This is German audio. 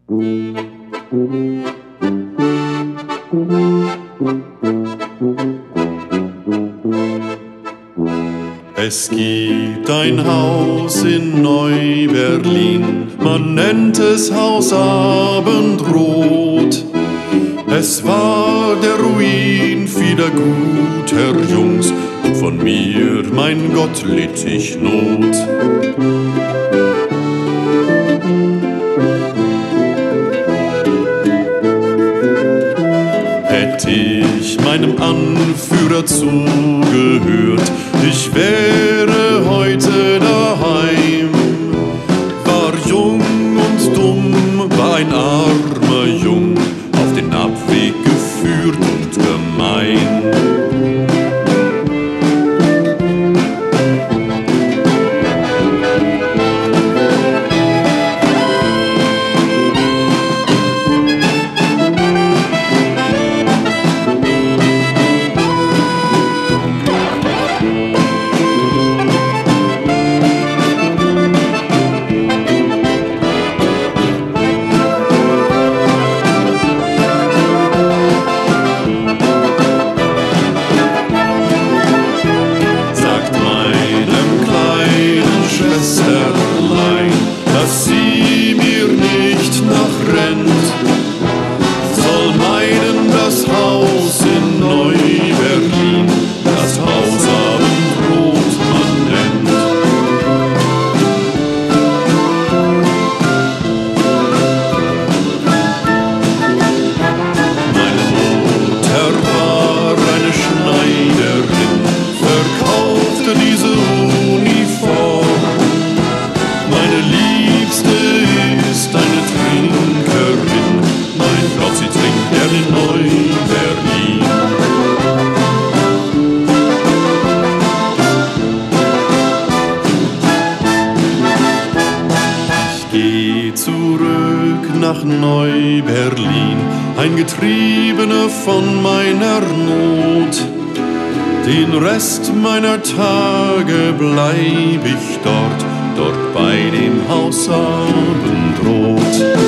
Es gibt ein Haus in Neu-Berlin, man nennt es Haus Abendrot. Es war der Ruin vieler guter Jungs, und von mir, mein Gott, litt ich Not. Hätt ich meinem Anführer zugehört, ich wäre heute daheim. War jung und dumm, war ein armer Jung, auf den Abweg geführt und gemein. Dass sie mir nicht nachrennt, soll meinen das Haus in Neu-Berlin, das Haus Abendrot man nennt. Meine Mutter war eine Schneiderin, verkaufte diese Uniform. Meine Liebste ist eine Trinkerin, mein Gott, sie trinkt gern in Neu-Berlin. Ich geh zurück nach Neu-Berlin, ein Getriebener von meiner Not. Den Rest meiner Tage bleib ich dort bei dem Haus Abendrot.